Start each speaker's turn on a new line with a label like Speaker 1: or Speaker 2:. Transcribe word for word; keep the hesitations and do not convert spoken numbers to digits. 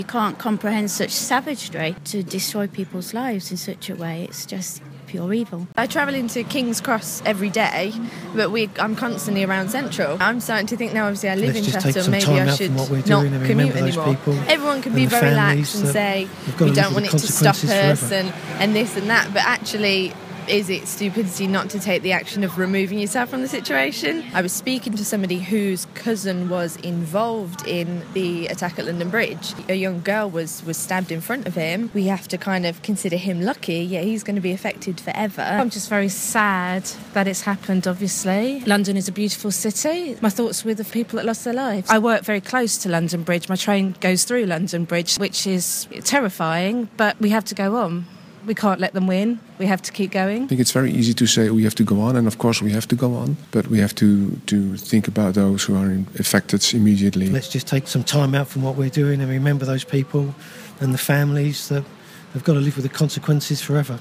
Speaker 1: You can't comprehend such savagery to destroy people's lives in such a way. It's just pure evil.
Speaker 2: I travel into King's Cross every day, but we, I'm constantly around Central. I'm starting to think now, obviously I live
Speaker 3: Let's
Speaker 2: in
Speaker 3: just take
Speaker 2: Chester,
Speaker 3: some
Speaker 2: maybe
Speaker 3: time
Speaker 2: I
Speaker 3: out
Speaker 2: should
Speaker 3: from what we're
Speaker 2: not
Speaker 3: doing and
Speaker 2: commute
Speaker 3: remember those
Speaker 2: anymore.
Speaker 3: people
Speaker 2: Everyone can
Speaker 3: and
Speaker 2: be
Speaker 3: the
Speaker 2: very
Speaker 3: families
Speaker 2: lax and
Speaker 3: that
Speaker 2: say
Speaker 3: have got to
Speaker 2: we
Speaker 3: live
Speaker 2: don't
Speaker 3: with
Speaker 2: want
Speaker 3: the
Speaker 2: it to stop
Speaker 3: consequences
Speaker 2: us
Speaker 3: forever.
Speaker 2: and, and this and that, but actually is it stupidity not to take the action of removing yourself from the situation? I was speaking to somebody whose cousin was involved in the attack at London Bridge. A young girl was, was stabbed in front of him. We have to kind of consider him lucky. Yeah, he's going to be affected forever.
Speaker 4: I'm just very sad that it's happened, obviously. London is a beautiful city. My thoughts with the people that lost their lives. I work very close to London Bridge. My train goes through London Bridge, which is terrifying, but we have to go on. We can't let them win. We have to keep going.
Speaker 5: I think it's very easy to say we have to go on, and of course we have to go on, but we have to, to think about those who are affected immediately.
Speaker 3: Let's just take some time out from what we're doing and remember those people and the families that have got to live with the consequences forever.